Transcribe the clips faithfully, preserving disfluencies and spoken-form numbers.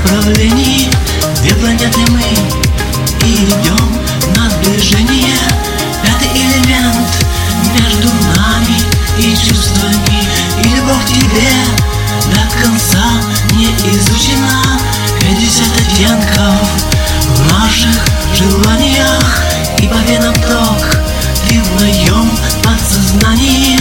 направлении две планеты мы и идем на сближение. Пятый элемент между нами и чувствами, и любовь к тебе до конца не изучена. Пятьдесят оттенков в наших желаниях, и по венам ток, ты в моем подсознании.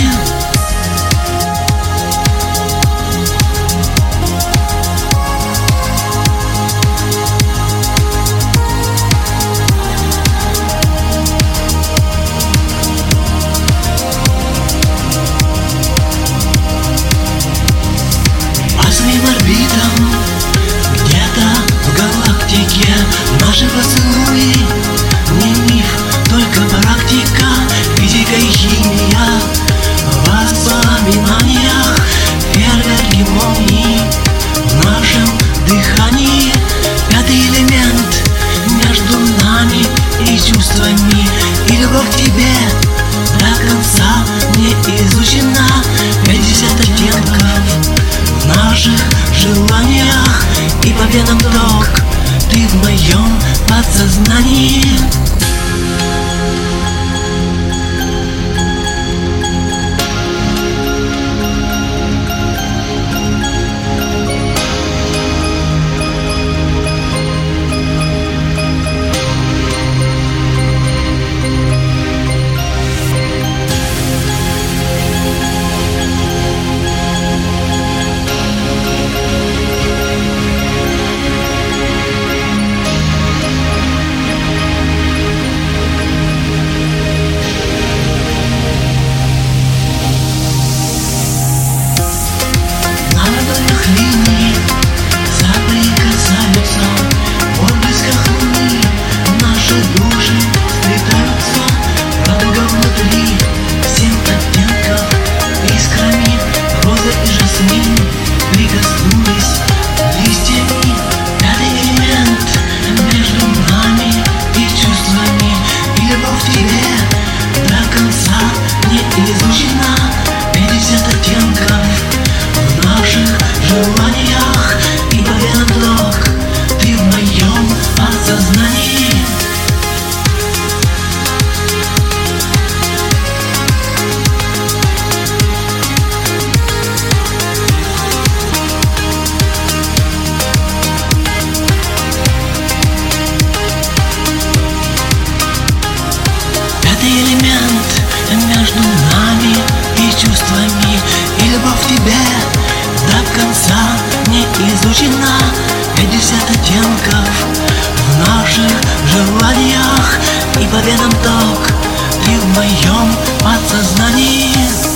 По своим орбитам где-то в галактике наши поцелуи не миф, только практика, физика и химия. В воспоминаниях фейерверки молний в нашем дыхании. Пятый элемент между нами и чувствами, и любовь к тебе до конца не изучена. Пятьдесят оттенков в наших желаниях, и по венам ток, ты в моем подсознании. Линии соприкасаются, в отблесках луны наши души сплетаются. Радуга внутри, семь оттенков искрами, роза и жасмин прикоснулись листьями. Пятый элемент между нами и чувствами, и любовь к тебе до конца не изучена. Пятьдесят оттенков в наших желаниях, и по венам ток, ты в моем подсознании. Пятый элемент между нами и чувствами, и любовь к тебе до конца не изучена. Пятьдесят оттенков в наших желаниях, и по венам ток, ты в моем подсознании.